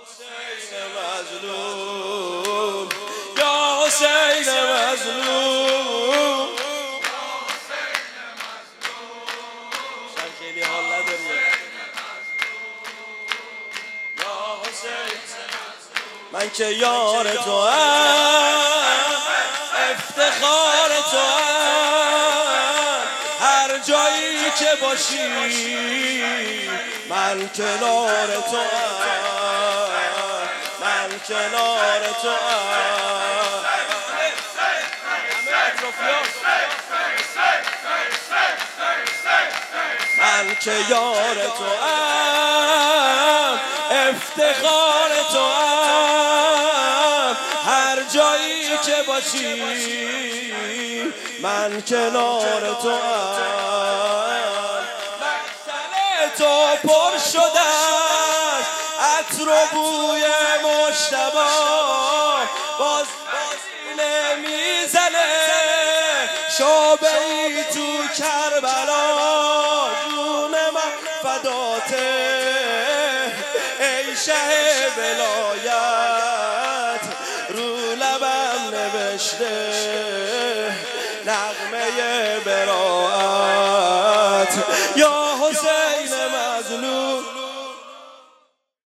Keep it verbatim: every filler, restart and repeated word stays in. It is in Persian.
مظلوم یا حسین مظلوم شب خیلی حال نداری یا حسین من که یار تو هم افتخار تو هم هر جایی که باشی من کنار تو هم من کنار تو هم من که یار تو هم افتخار تو هم هر جایی که باشی من کنار تو هم مقتل تو پر شده است عطر و بوی مجتبی باز بازی نمیزنه شعبه ای تو کربلا جون من فداته ای شه ولایت رو لبم نوشته نغمه براءت